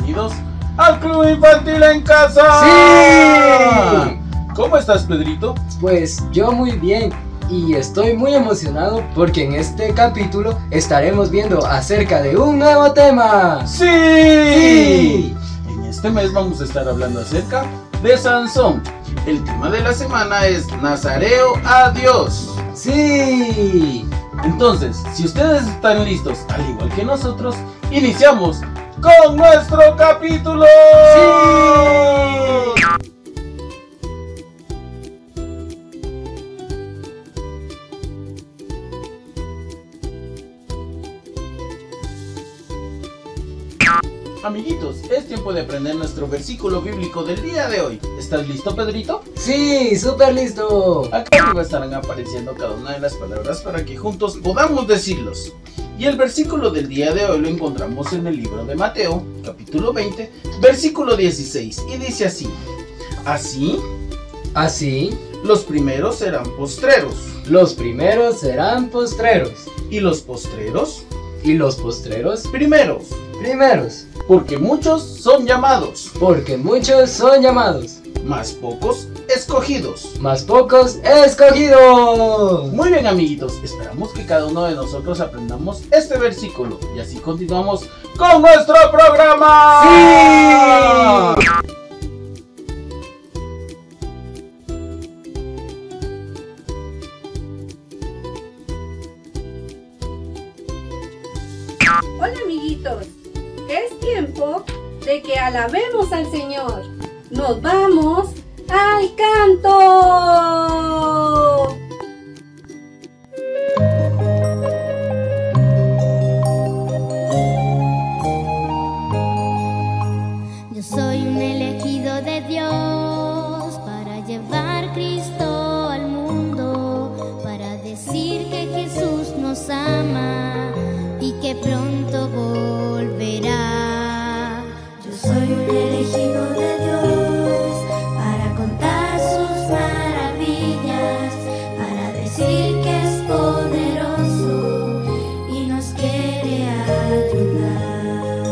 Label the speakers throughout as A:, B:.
A: bienvenidos al Club Infantil en Casa.
B: ¡Sí!
A: ¿Cómo estás, Pedrito?
B: Pues yo muy bien y estoy muy emocionado porque en este capítulo estaremos viendo acerca de un nuevo tema.
A: ¡Sí!
B: ¡Sí!
A: En este mes vamos a estar hablando acerca de Sansón. El tema de la semana es Nazareo a Dios.
B: ¡Sí!
A: Entonces, si ustedes están listos, al igual que nosotros, iniciamos con nuestro capítulo.
B: ¡Sí!
A: Amiguitos, es tiempo de aprender nuestro versículo bíblico del día de hoy. ¿Estás listo, Pedrito?
B: ¡Sí! ¡Súper listo!
A: Acá arriba estarán apareciendo cada una de las palabras para que juntos podamos decirlos. Y el versículo del día de hoy lo encontramos en el libro de Mateo, capítulo 20, versículo 16, y dice así:
B: Así,
A: los primeros serán postreros,
B: los primeros serán postreros
A: y los postreros
B: y los postreros
A: primeros,
B: primeros,
A: porque muchos son llamados,
B: porque muchos son llamados,
A: mas pocos escogidos.
B: mas pocos escogidos.
A: Muy bien, amiguitos, esperamos que cada uno de nosotros aprendamos este versículo y así continuamos con nuestro programa.
B: ¡Sí!
C: Hola amiguitos, es tiempo de que alabemos al Señor. Nos vamos al canto.
D: Yo soy un elegido de Dios para llevar Cristo al mundo, para decir que Jesús nos ama y que pronto volverá. Yo soy un elegido de Dios para contar sus maravillas, para decir que es poderoso y nos quiere ayudar.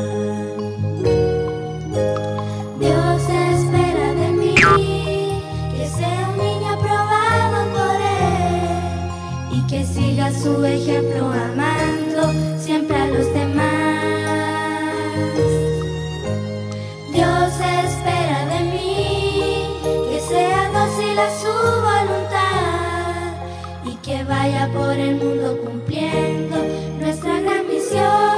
D: Dios espera de mí que sea un niño aprobado por Él y que siga su ejemplo amando siempre a los demás. Dios espera de mí que sea dócil a su voluntad y que vaya por el mundo cumpliendo nuestra gran misión.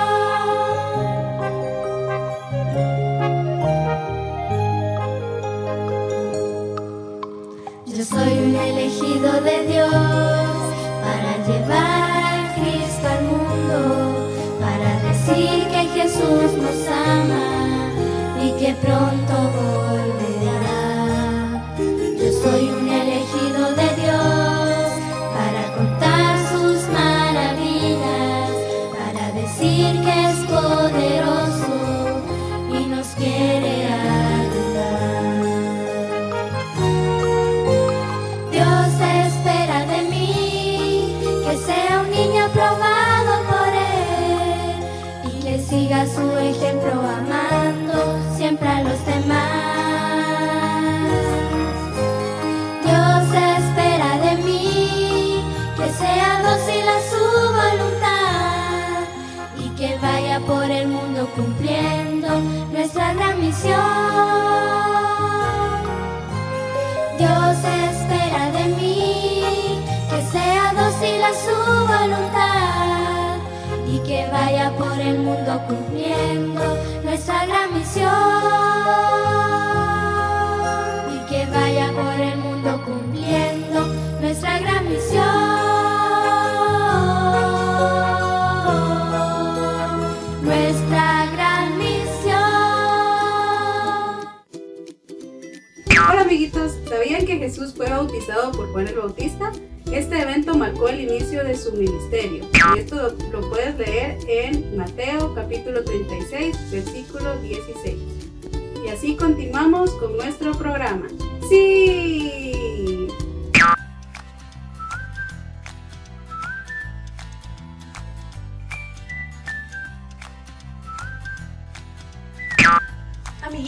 D: Yo soy un elegido de Dios para llevar a Cristo al mundo, para decir que Jesús nos ama y que pronto volverá. Yo soy un elegido de Dios para contar sus maravillas, para decir que es poderoso y nos quiere ayudar. Dios espera de mí que sea un niño aprobado por Él y que siga su ejemplo amando siempre a los demás. Dios espera de mí que sea dócil a su voluntad y que vaya por el mundo cumpliendo nuestra gran misión. Dios espera de mí que sea dócil a su voluntad y que vaya por el mundo cumpliendo nuestra gran misión. Y que vaya por el mundo cumpliendo nuestra gran misión. Nuestra gran misión.
C: Hola amiguitos, ¿sabían que Jesús fue bautizado por Juan el Bautista? Este evento marcó el inicio de su ministerio. Y esto lo puedes leer en Mateo capítulo 36, versículo 16. Y así continuamos con nuestro programa. ¡Sí!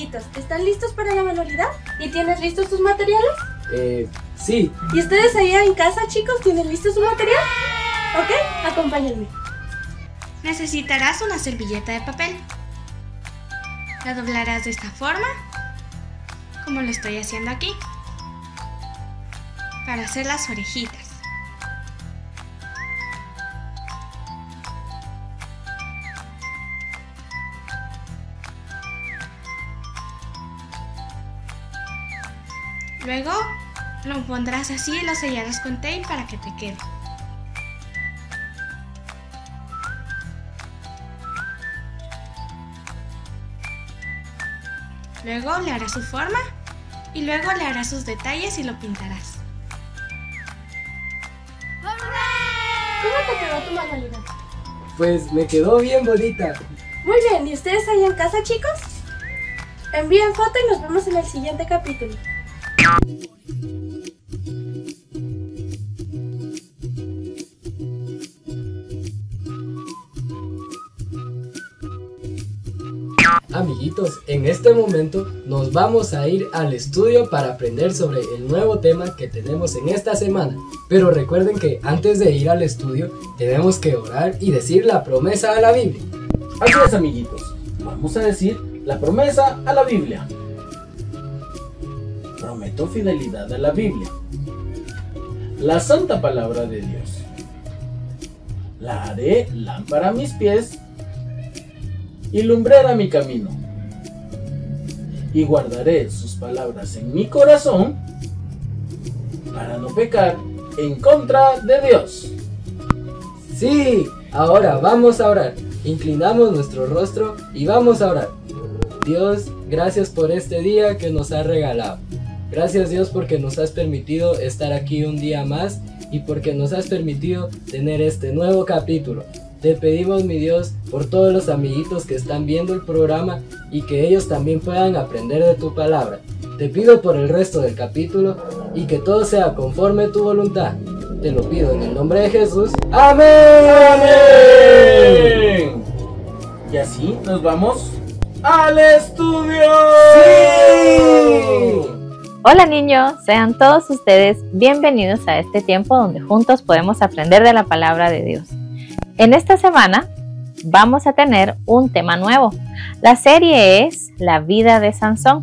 E: amiguitos, ¿están listos para la manualidad? ¿Y tienes listos tus materiales?
B: Sí.
E: ¿Y ustedes allá en casa, chicos, tienen listo su material? ¿Ok? Acompáñenme.
F: Necesitarás una servilleta de papel. La doblarás de esta forma, como lo estoy haciendo aquí, para hacer las orejitas. Luego lo pondrás así y lo sellarás con tape para que te quede. Luego le harás su forma y luego le harás sus detalles y lo pintarás.
E: ¿Cómo te quedó tu manualidad?
B: Pues me quedó bien bonita.
E: Muy bien, ¿y ustedes allá en casa, chicos? Envíen foto y nos vemos en el siguiente capítulo.
B: Amiguitos, en este momento nos vamos a ir al estudio para aprender sobre el nuevo tema que tenemos en esta semana. Pero recuerden que antes de ir al estudio tenemos que orar y decir la promesa a la Biblia.
A: Así es, amiguitos. Vamos a decir la promesa a la Biblia. Prometo fidelidad a la Biblia, la santa palabra de Dios. La haré lámpara a mis pies y lumbrera mi camino. Y guardaré sus palabras en mi corazón para no pecar en contra de Dios.
B: Sí, ahora vamos a orar. Inclinamos nuestro rostro y vamos a orar. Dios, gracias por este día que nos has regalado. Gracias, Dios, porque nos has permitido estar aquí un día más y porque nos has permitido tener este nuevo capítulo. Te pedimos, mi Dios, por todos los amiguitos que están viendo el programa y que ellos también puedan aprender de tu palabra. Te pido por el resto del capítulo y que todo sea conforme a tu voluntad. Te lo pido en el nombre de Jesús. ¡Amén!
A: ¡Amén! Y así nos vamos al estudio.
B: ¡Sí!
G: Hola niños, sean todos ustedes bienvenidos a este tiempo donde juntos podemos aprender de la palabra de Dios. En esta semana vamos a tener un tema nuevo. La serie es La vida de Sansón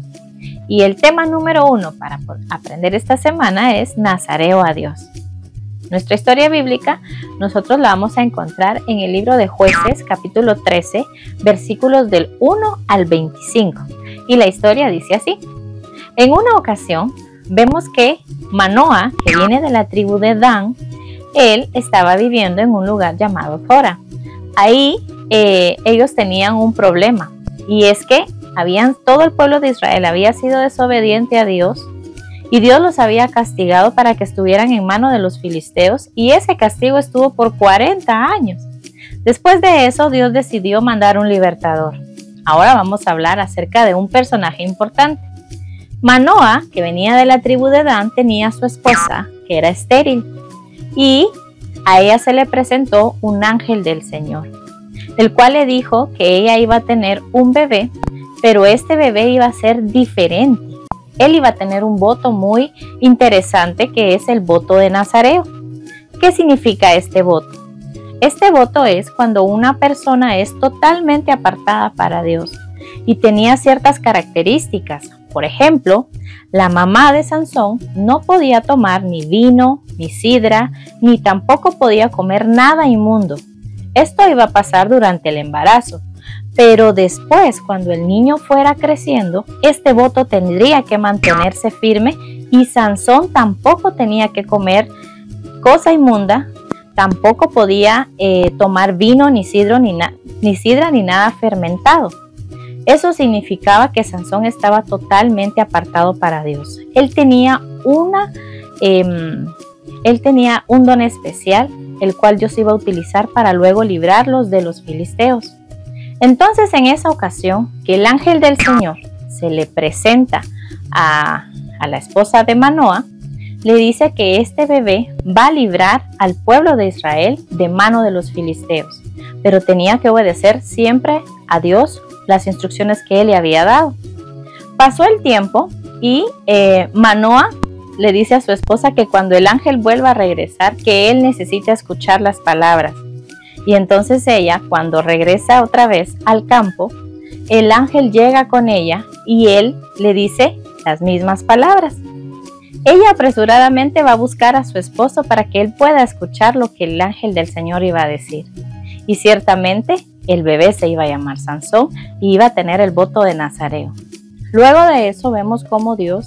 G: y el tema número 1 para aprender esta semana es Nazareo a Dios. Nuestra historia bíblica nosotros la vamos a encontrar en el libro de Jueces, capítulo 13, versículos del 1 al 25. Y la historia dice así. En una ocasión vemos que Manoa, que viene de la tribu de Dan, él estaba viviendo en un lugar llamado Zora. Ahí ellos tenían un problema y es que todo el pueblo de Israel había sido desobediente a Dios y Dios los había castigado para que estuvieran en manos de los filisteos y ese castigo estuvo por 40 años. Después de eso Dios decidió mandar un libertador. Ahora vamos a hablar acerca de un personaje importante. Manoa, que venía de la tribu de Dan, tenía a su esposa que era estéril y a ella se le presentó un ángel del Señor, el cual le dijo que ella iba a tener un bebé, pero este bebé iba a ser diferente. Él iba a tener un voto muy interesante que es el voto de Nazareo. ¿Qué significa este voto? Este voto es cuando una persona es totalmente apartada para Dios y tenía ciertas características. Por ejemplo, la mamá de Sansón no podía tomar ni vino, ni sidra, ni tampoco podía comer nada inmundo. Esto iba a pasar durante el embarazo, pero después, cuando el niño fuera creciendo, este voto tendría que mantenerse firme y Sansón tampoco tenía que comer cosa inmunda, tampoco podía tomar vino, ni sidra, ni nada fermentado. Eso significaba que Sansón estaba totalmente apartado para Dios. Él tenía un don especial, el cual Dios iba a utilizar para luego librarlos de los filisteos. Entonces, en esa ocasión, que el ángel del Señor se le presenta a la esposa de Manoa, le dice que este bebé va a librar al pueblo de Israel de mano de los filisteos, pero tenía que obedecer siempre a Dios las instrucciones que él le había dado. Pasó el tiempo y Manoa le dice a su esposa que cuando el ángel vuelva a regresar, que él necesita escuchar las palabras. Y entonces ella, cuando regresa otra vez al campo, el ángel llega con ella y él le dice las mismas palabras. Ella apresuradamente va a buscar a su esposo para que él pueda escuchar lo que el ángel del Señor iba a decir. Y ciertamente el bebé se iba a llamar Sansón y iba a tener el voto de nazareo. Luego de eso vemos cómo Dios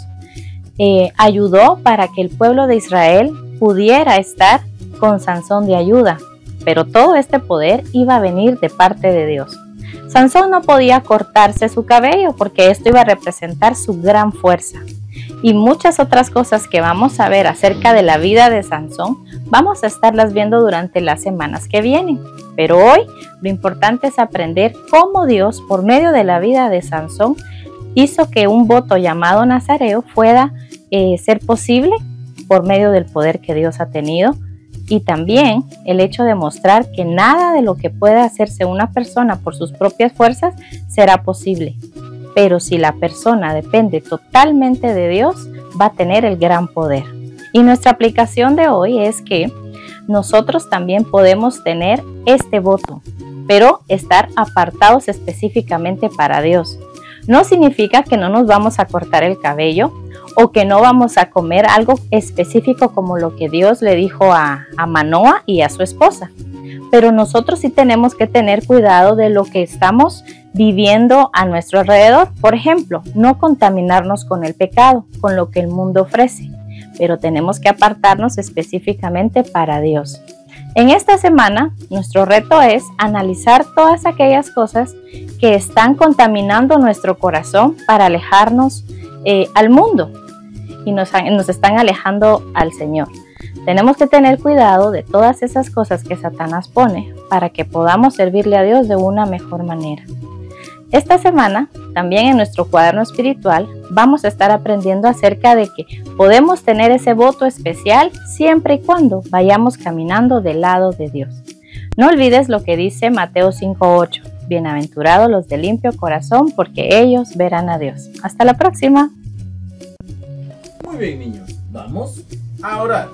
G: ayudó para que el pueblo de Israel pudiera estar con Sansón de ayuda. Pero todo este poder iba a venir de parte de Dios. Sansón no podía cortarse su cabello porque esto iba a representar su gran fuerza. Y muchas otras cosas que vamos a ver acerca de la vida de Sansón, vamos a estarlas viendo durante las semanas que vienen. Pero hoy lo importante es aprender cómo Dios, por medio de la vida de Sansón, hizo que un voto llamado nazareo pueda ser posible por medio del poder que Dios ha tenido. Y también el hecho de mostrar que nada de lo que pueda hacerse una persona por sus propias fuerzas será posible. Pero si la persona depende totalmente de Dios, va a tener el gran poder. Y nuestra aplicación de hoy es que nosotros también podemos tener este voto, pero estar apartados específicamente para Dios. No significa que no nos vamos a cortar el cabello o que no vamos a comer algo específico como lo que Dios le dijo a Manoa y a su esposa. Pero nosotros sí tenemos que tener cuidado de lo que estamos viviendo a nuestro alrededor. Por ejemplo, no contaminarnos con el pecado, con lo que el mundo ofrece, pero tenemos que apartarnos específicamente para Dios. En esta semana, nuestro reto es analizar todas aquellas cosas que están contaminando nuestro corazón para alejarnos al mundo y nos están alejando al Señor. Tenemos que tener cuidado de todas esas cosas que Satanás pone para que podamos servirle a Dios de una mejor manera. Esta semana, también en nuestro cuaderno espiritual, vamos a estar aprendiendo acerca de que podemos tener ese voto especial siempre y cuando vayamos caminando del lado de Dios. No olvides lo que dice Mateo 5:8. Bienaventurados los de limpio corazón, porque ellos verán a Dios. Hasta la próxima.
A: Muy bien, niños, vamos a orar.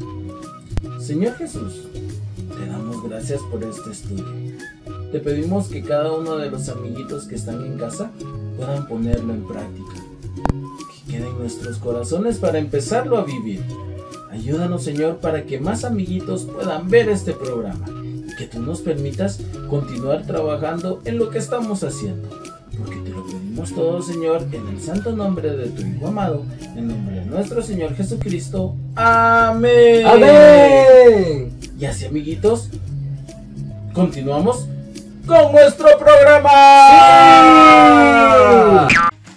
A: Señor Jesús, te damos gracias por este estudio. Te pedimos que cada uno de los amiguitos que están en casa puedan ponerlo en práctica. Que quede en nuestros corazones para empezarlo a vivir. Ayúdanos, Señor, para que más amiguitos puedan ver este programa y que tú nos permitas continuar trabajando en lo que estamos haciendo. Porque te lo pedimos todo, Señor, en el santo nombre de tu Hijo amado, en nombre de nuestro Señor Jesucristo. Amén.
B: ¡Amén!
A: Y así, amiguitos, continuamos con nuestro programa. ¡Sí!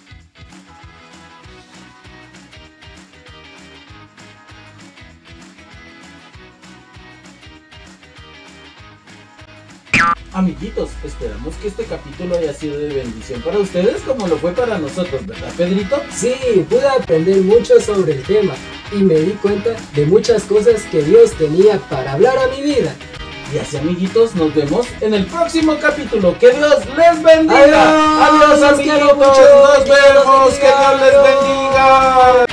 A: Amiguitos, esperamos que este capítulo haya sido de bendición para ustedes como lo fue para nosotros, ¿verdad, Pedrito?
B: Sí, pude aprender mucho sobre el tema y me di cuenta de muchas cosas que Dios tenía para hablar a mi vida.
A: Y así, amiguitos, nos vemos en el próximo capítulo. ¡Que Dios les bendiga! ¡Adiós, amiguitos! ¡Nos vemos! ¡Que Dios les bendiga!